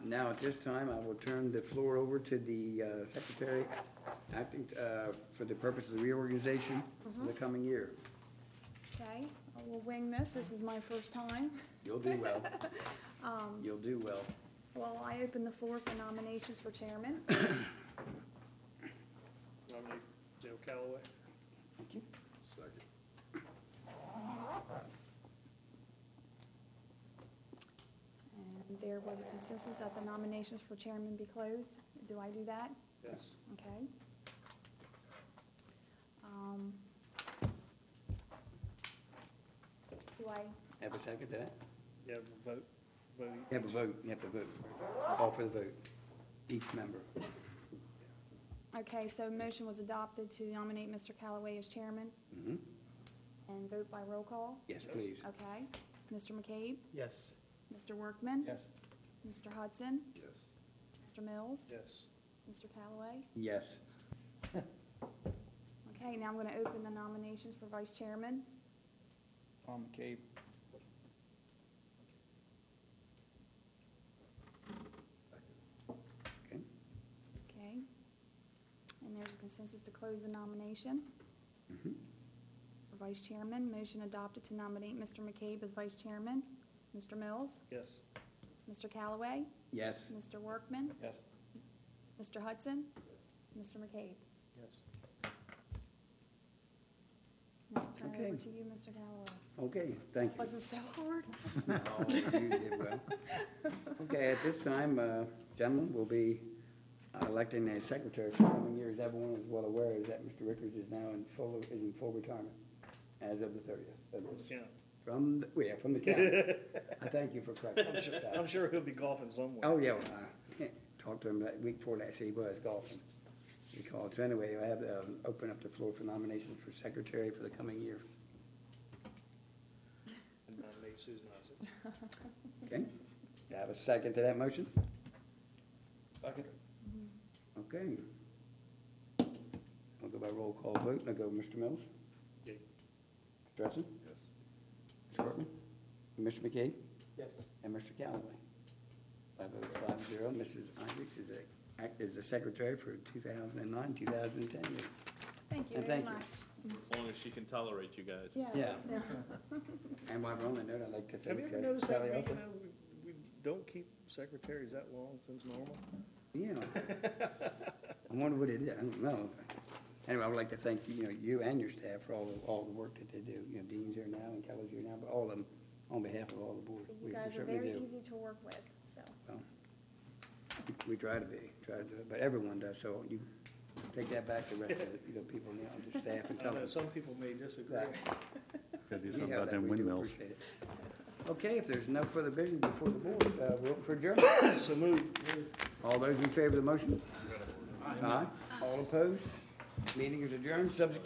Now, at this time, I will turn the floor over to the secretary, acting for the purpose of the reorganization for the coming year. Okay, I will wing this. This is my first time. You'll do well. You'll do well. Well, I open the floor for nominations for chairman. Nominate Dale Calloway. Thank you. Second. And there was a consensus that the nominations for chairman be closed. Do I do that? Yes. Okay. Do I, Have a second to that? You have a vote. You have a vote. You have to vote. Call for the vote. Each member. okay, so motion was adopted to nominate Mr. Callaway as chairman Mhm. and vote by roll call. Yes, please. Okay. Mr. McCabe? Yes. Mr. Workman? Yes. Mr. Hudson? Yes. Mr. Mills? Yes. Mr. Callaway? Yes. Okay, now I'm going to open the nominations for vice chairman. Tom McCabe. Okay. Okay. And there's a consensus to close the nomination. Mhm. For vice chairman, motion adopted to nominate Mr. McCabe as vice chairman. Mr. Mills? Yes. Mr. Callaway? Yes. Mr. Workman? Yes. Mr. Hudson? Mr. McCabe? Yes. Now I'll turn it Okay. over to you, Mr. Callaway. Okay, thank you. Was it so hard? Oh, you did well. Okay, at this time, gentlemen, we'll be electing a secretary for the coming year. As everyone is well aware, is that Mr. Rickers is now in full retirement as of the 30th. of this- Yeah. From the county. I thank you for correcting. I'm sure he'll be golfing somewhere. Oh, yeah, well, I talked to him that week before last, he was golfing. He called. So anyway, I have open up the floor for nominations for secretary for the coming year. And nominate Susan Isaac. Okay? Do I have a second to that motion? Second. Okay. I'll go by roll call vote, and I'll go Mr. Mills, Yay. Mr. Hudson, Yes. Mr. Workman, Mr. McKay, Yes. and Mr. Callaway. I vote 5-0. Mrs. Isaacs is the secretary for 2009, 2010 year. Thank you And very thank you. much. As long as she can tolerate you guys. Yes. Yeah. And while we're on that note, I'd like to Have thank you ever noticed that Sally we, also. we don't keep secretaries that long since normal? Yeah. I wonder what it is. I don't know. Anyway, I would like to thank you and your staff for all the work that they do. Dean's here now and Kelly's here now, but all of them on behalf of all the board. You We guys are certainly very do. easy to work with, so. Well, we try to do it, but everyone does. So you take that back to the rest of the people now, the staff and I tell know them. some people may disagree. Gotta do We something have about that. them We do windmills. appreciate it. Okay, if there's no further business before the board, we'll open for adjournment. So move. All those in favor of the motion? Aye. All opposed? Meeting is adjourned, subject